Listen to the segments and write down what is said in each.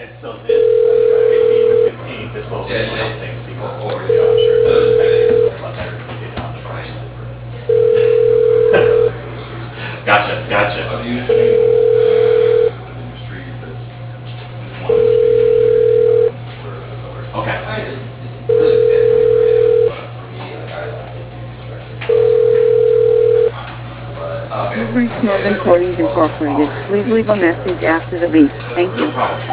And so this, maybe the 15th, this will help things because I'm sure those things a lot better if you get on the first. Gotcha. I'm usually industry that's one Okay. It's really fancy for him, but for me, like I think You've reached Northern Coatings Incorporated. Please leave a message after the beep. Thank you.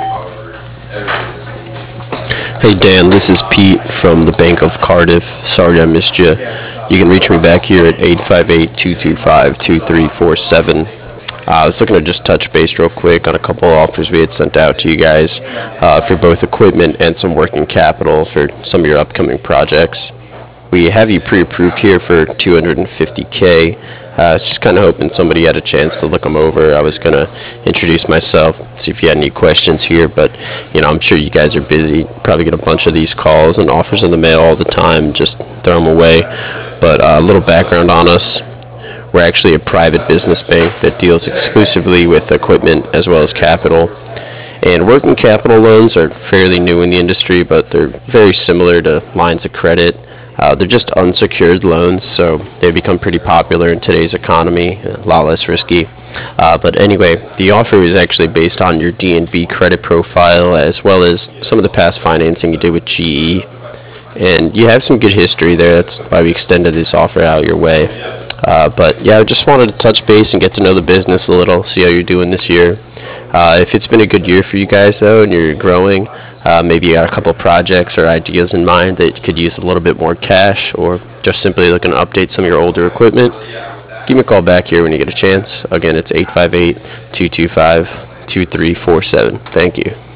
Hey Dan, this is Pete from the Bank of Cardiff. Sorry I missed you. You can reach me back here at 858-225-2347. I was looking to just touch base real quick on a couple of offers we had sent out to you guys for both equipment and some working capital for some of your upcoming projects. We have you pre-approved here for $250K. I was just kind of hoping somebody had a chance to look them over. I was going to introduce myself, see if you had any questions here, but I'm sure you guys are busy. Probably get a bunch of these calls and offers in the mail all the time. Just throw them away. But a little background on us. We're actually a private business bank that deals exclusively with equipment as well as capital. And working capital loans are fairly new in the industry, but they're very similar to lines of credit. They're just unsecured loans, so they've become pretty popular in today's economy, a lot less risky. But anyway, the offer is actually based on your D&B credit profile as well as some of the past financing you did with GE. And you have some good history there. That's why we extended this offer out your way. But yeah, I just wanted to touch base and get to know the business a little, see how you're doing this year. If it's been a good year for you guys, though, and you're growing, maybe you got a couple projects or ideas in mind that could use a little bit more cash, or just simply looking to update some of your older equipment, give me a call back here when you get a chance. Again, it's 858-225-2347. Thank you.